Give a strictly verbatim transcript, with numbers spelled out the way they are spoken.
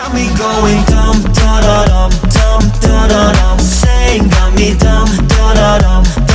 me going dumb, da da dum, dumb, da da dum. Saying got me dumb, da da dum.